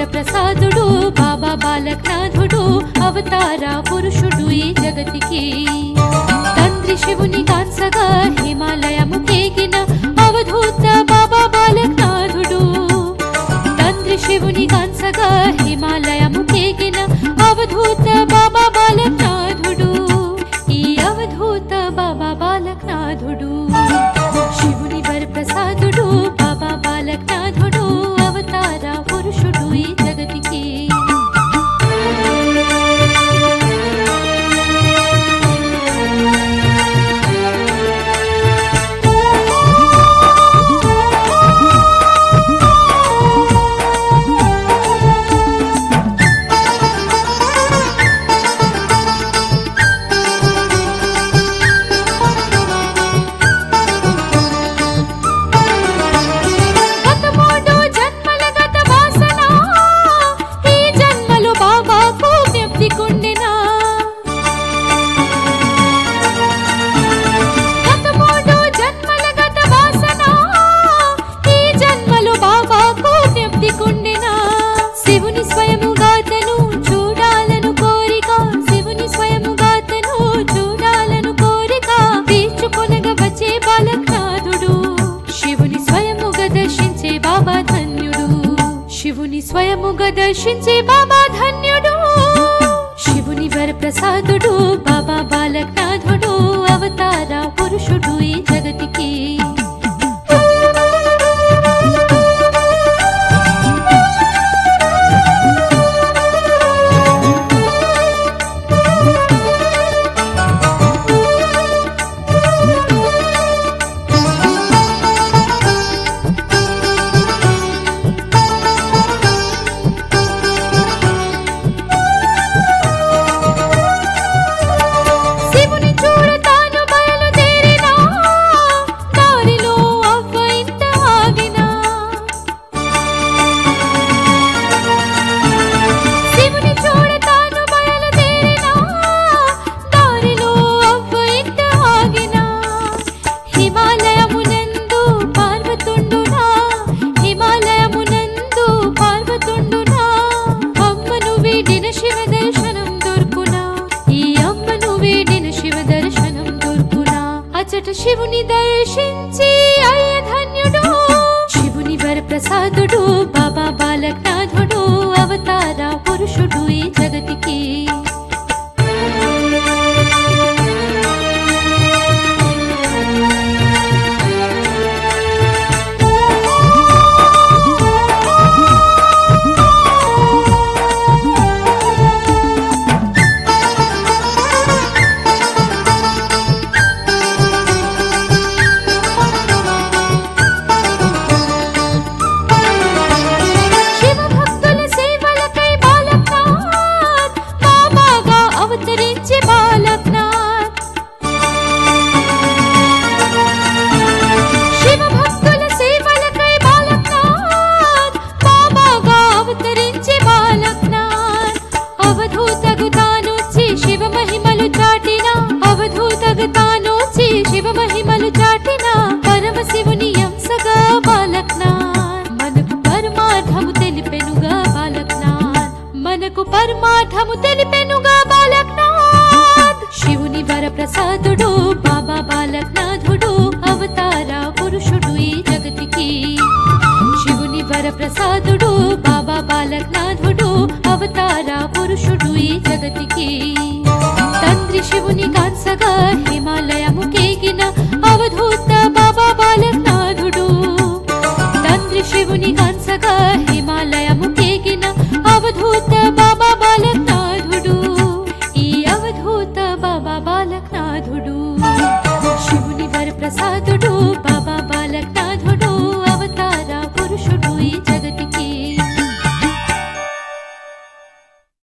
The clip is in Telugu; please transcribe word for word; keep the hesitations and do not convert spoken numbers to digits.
వరప్రసాదుడు బాబా బాలకనాథుడు అవతార పురుషుడు ఈ జగతికి తండ్రి శివుని కాంసగా హిమాలయము కేగిన అవధూత బాబా బాలకనాథుడు తండ్రి శివుని కాంసగా హిమాలయము కేగిన అవధూత బాబా బాలకనాథుడు ఈ అవధూత బాబా బాలకనాథుడు శివుని వరప్రసాదుడు బాబా బాలకనాథుడు అవతార పురుషుడు ఈ జగతికి శివుని స్వయముగా దర్శించే బాబా ధన్యుడు శివుని వరప్రసాదుడు బాబా బాలకనాథుడు అవతార పురుషుడు ఈ జగతికి శివుని దర్శించి అయ్య ధన్యుడు శివుని వరప్రసాదుడు బాబా బాలకనాథుడు అవతార పురుషుడు ఈ జగతికి శివ మహిమలు చాటిన పరమశివుని అంశగా బాలకనాథ్ మనకు పరమార్థము తెలిపెనుగా బాలకనాథ్ మనకు పరమార్థము తెలిపెనుగా బాలకనాథ్ శివుని వరప్రసాదుడు బాబా బాలకనాథుడు అవతార పురుషుడు ఈ జగతికి శివుని వరప్రసాదుడు బాబా బాలకనాథుడు అవతార పురుషుడు ఈ జగతికి తండ్రి శివుని కాంసగా హిమాలయము కేగిన అవధూత బాబా బాలకనాథుడు తండ్రి శివుని కాంసగా